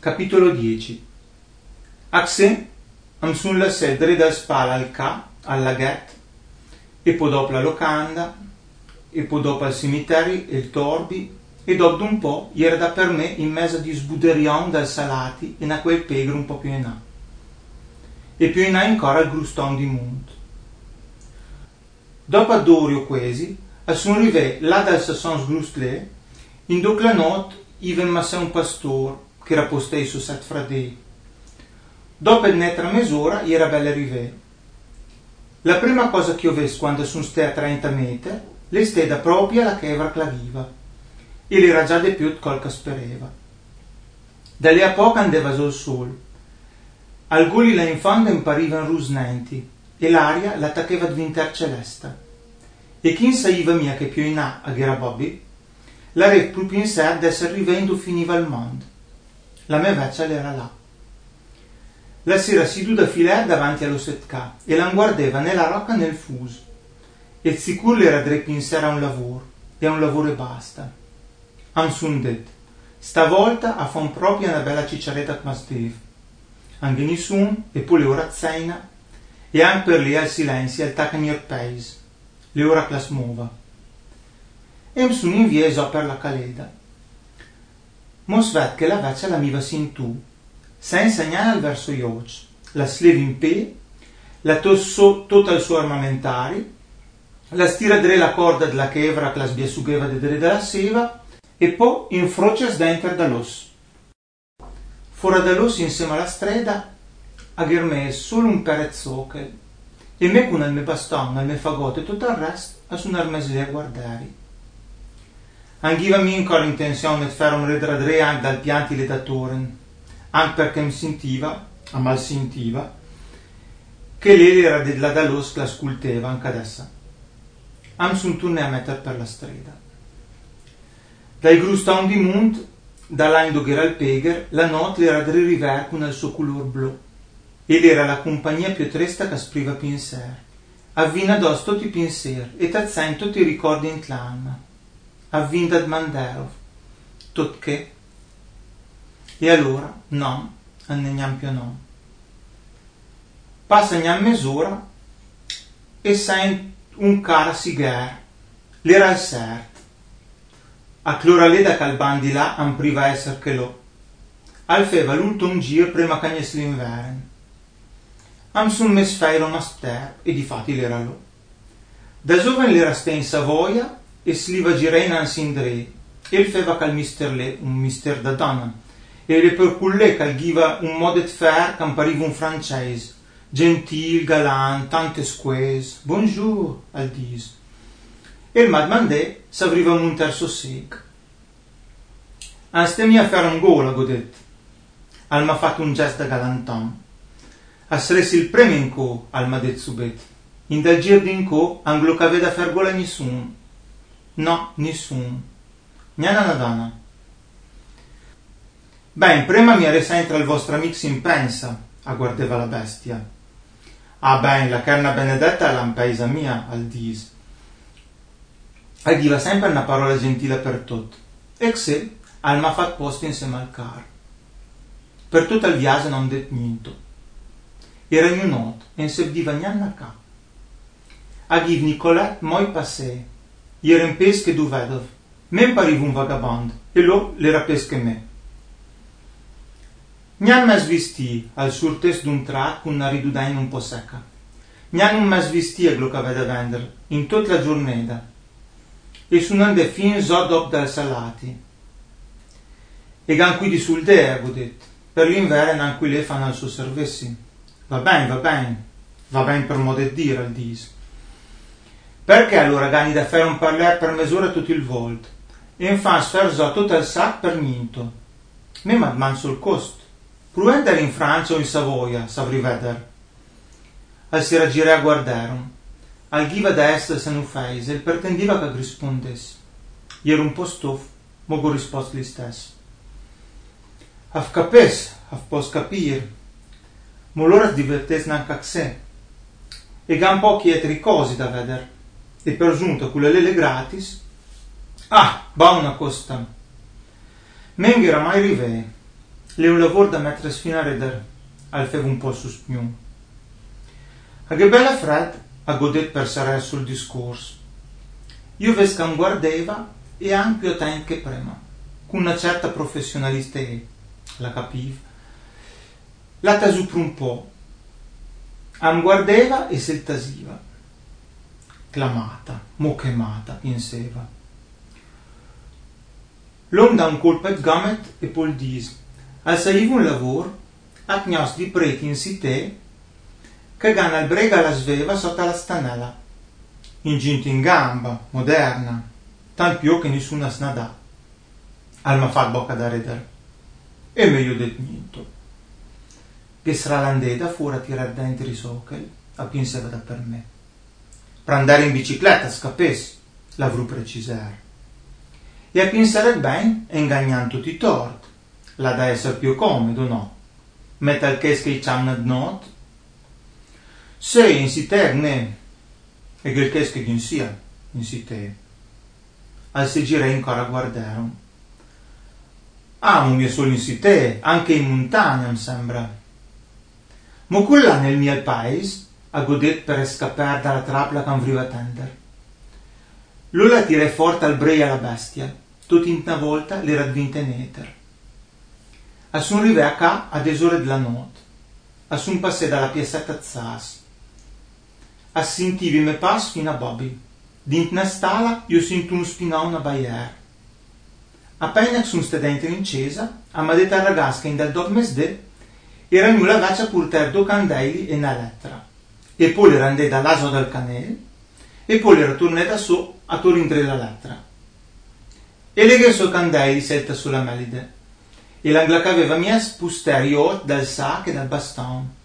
Capitolo 10. Axé am sun lasset dre dal spala al ca, al laghet, e poi dopo la locanda, e poi dopo al cimiteri e il torbi, e dopo un po' era da per me in mezzo di sbuderion dal salati e a quel pegro un po' più in là. E più in là ancora il gruston di Munt. Dopo a Dorio quesi, al sun rive là dal Sassons Grustlé, in doc la not iven massè un pastor, che era postei su 7 fradei. Dopo un'altra mezz'ora era bella rive. La prima cosa che ho visto quando sono stai a 30 metri, le steda proprio la chevra claviva, e l'era già di più col che spereva. Da lì a poco andava sul sole. Al gulli là in fondo imparivano rusnenti, e l'aria l'attaccava a diventare celeste. E chi in saiva mia che più in là a Ghera Bobby, la re proprio in sé d'essere rivendo finiva il mondo. La mia vecchia l'era là. La sera seduta a filare davanti allo setca e la guardava nella rocca nel fuso. E sicuro l'era dre pensare a un lavoro e basta. Am sun det, stavolta a fon proprio una bella cicciaretta come Steve. Anche nessun e poi le ora cena e anche per lì al silenzio al tacanier paese, le ora che la smuova. E mi sono invieso per la caleda. Mosvet che la vecchia la miva sin tu, senza segnare al verso ioc, la sleva in pe, la tossò tutto il suo armamentari, la stira dre la corda della chevra che la sbiasugheva de dre della seva, e poi in froce dentro dall'os. Fuori dall'os insieme alla strada, a Germè solo un perezzoche, e me con il mio bastone, il mio fagotto e tutto il resto a suonarmi lì a guardare. Anch'ivami ancora intenzione di fare un redradre anche dal pianti le datoren, anche perché mi sentiva, a mal sentiva, che lei era di là dall'os che la sculteva anche adesso. Am sun turne a mettere per la strada. Dai gruston di Munt, dall'ando che era il peger, la notte era dre river con il suo color blu, ed era la compagnia più trista che spriva pensier. Avvina dos tutti i pensier, e t'azzen tutti i ricordi in l'anima. Avvinda d Manderov, tot che? E allora, no, annegnam più no. Passa gnam mezz'ora, e sai un cara sigar, l'era al sert. A cloraleda che al bandi là am priva esser che lo. Al feva l'ultim gir prima che agnes l'invern. Am sun mes feiro master, e difatti l'era lo. Da giovane l'era ste in Savoia, e sliva girena in Sindre, e il feva cal mister le, un mister da donna, e le per culle cal giva un modet fer che pariva un francese, gentil, galant, tante squaise, bonjour, al dis. E il madmandè s'avriva un terzo sec. Anste mia fer un gola, godet. Al m'ha fatto un gesto da galanton. A sresi il premio in co, al m'ha det subet. In dal gir din co, anglo che aveva fer gola nessun. No, nessun. Gnana nadana. Ben, prima mi resa entra il vostro amico in pensa, agguardeva la bestia. Ah ben, la carna benedetta è l'ampesa mia, al dis. Aggiva sempre una parola gentile per tutto. E se, al m'ha fatto posto insieme al car. Per tutto il viaggio non det niente. Era gnunot, e se diva gnanna ca. Aggiv Nicolette moi passé. Era in pesche du vedov. Me pariva un vagabond, e lo l'era pesche me. Gnan m'ha svistì al surtes d'un trat con una ridudaina un po' secca. Gnan non m'ha svistì a glo che aveva da vendere, in tutta la giornata. E sunande fin zo dop dal salati. E gan qui di sul dea, godet. Per l'inverno an qui le fanno al suo servizi. Va ben per modo di dire, al dis. Perché allora gani da fare un parler per mezz'ora tutto il volto? E infatti sferzò tutto il sac per niente. Me m'ha sul costo. Pruendere in Francia o in Savoia, s'avri veder. Al si raggirè a guardare. Al ghiva da est se nu feise, e pretendiva che rispondesse. Era un po' stoff, ma go risposto li stesso. Af capes, af pos capir. Ma l'ora divertes nanche a sé. E gan pochi etri cosi da veder. E per giunta con le lele gratis. Ah, ba una costa. Men era mai rive. le un lavoro da mettere fino a redere, al feve un po' sospiun. A che bella Fred ha godet per sarare sul discorso. Io ves che mi guardava e anche più attento che prima, con una certa professionalità, la capiva. La tasu per un po', mi guardava e se il tasiva. Clamata, mochemata, pensava. L'uomo da un colpo di gammet e poi dice, al saivo un lavoro, a gnos di preti in città, che gana il brega la sveva sotto la stanella, in ginto in gamba, moderna, tan più che nessuna snadà. Al ma fa bocca da redere. E meglio del niente. Che sarà l'andeta fuori a tirar dentro i sockel, a pensava da per me. Per andare in bicicletta, scappessi, l'avrò precisare. E a pensare bene, e ingagnando tutti i torti, la da essere più comodo, no? Metta il che c'hanno di notte. Se in città ne, e che il che non sia in città. Al si gira ancora a guardare. Amo mio solo in città, anche in montagna, mi sembra. Ma quella nel mio paese ha godet per scappare dalla trappola che avrò a tendere. Lui la tira forte al brei alla bestia, tutta in una volta l'era diventa neter. A son arrivé a ca a des ore della notte, a son passé dalla piazzetta Zas. A sentivi me pass fino a Bobby. Dint una stala io sento un spinò una baier. Appena che son sta dentro in cesa, a m'ha detto al ragazzo che in dal dormesdè era nulla vecchia portare due candeli e una lettera. E poi le randè dall'aso del canale, e poi le ritornè da su a tornare la lettera. E leghe i suoi candeli selta sulla melide, e l'angla che aveva mies posterior dal sac e dal bastone.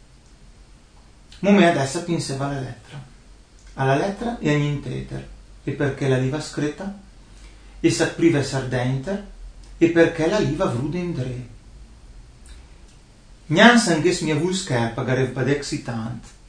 Momè adesso pensava alla lettera e a niente, e perché la liva scritta, e s'apriva sardente, e perché la liva vrude in dre. Nyan sangues mia vul scherpa garev badec si tant,